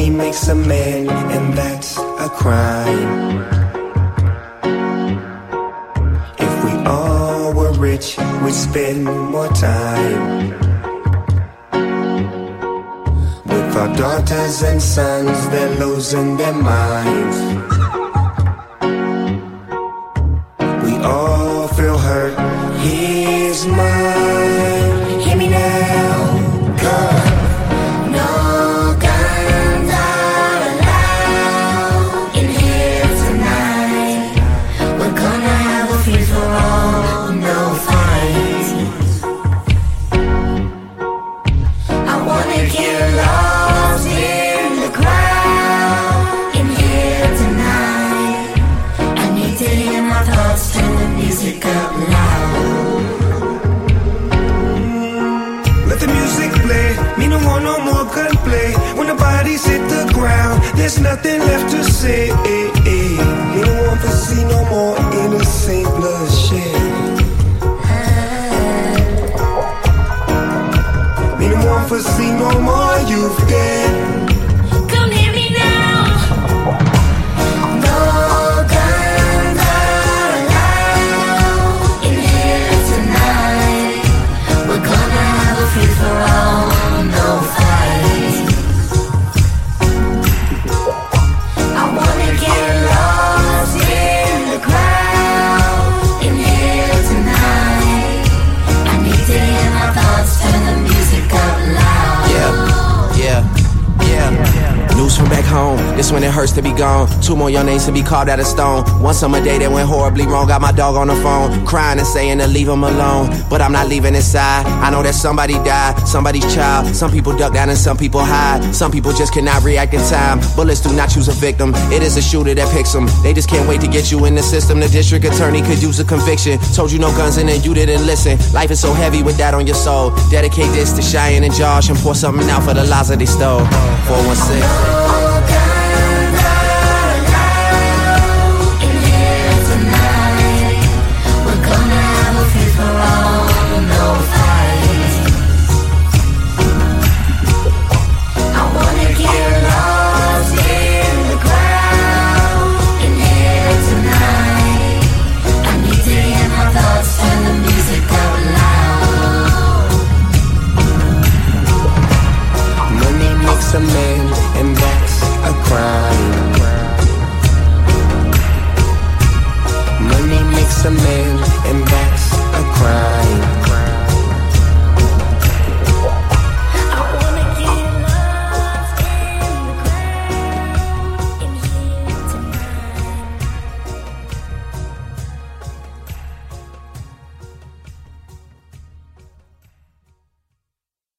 Money makes a man, and that's a crime. If we all were rich, we'd spend more time with our daughters and sons. They're losing their minds. We all feel hurt. Here's mine. Hear me now, girl. There's nothing left to say. You don't want to see no more innocent bloodshed. You don't want to see no more youth dead. Come hear me now. No guns are allowed in here tonight. We're gonna have a free for all, no fight. I wanna get lost in the crowd in here tonight. I need to hear my thoughts, turn the music up loud. News from back home, this when it hurts to be gone. 2 more young names to be carved out of stone. One summer day that went horribly wrong. Got my dog on the phone, crying and saying to leave him alone. But I'm not leaving inside. I know that somebody died, somebody's child. Some people duck down and some people hide. Some people just cannot react in time. Bullets do not choose a victim. It is a shooter that picks them. They just can't wait to get you in the system. The district attorney could use a conviction. Told you no guns and then you didn't listen. Life is so heavy with that on your soul. Dedicate this to Cheyenne and Josh and pour something out for the lives that they stole. 416. A man, and that's a crime. Money makes a man, and that's